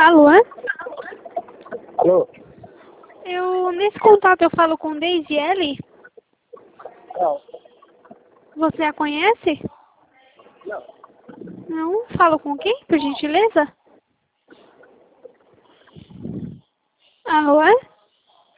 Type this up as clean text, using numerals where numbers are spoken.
Alô? Alô? Nesse contato eu falo com Deisiele? Não. Você a conhece? Não. Não? Falo com quem, por gentileza? Alô?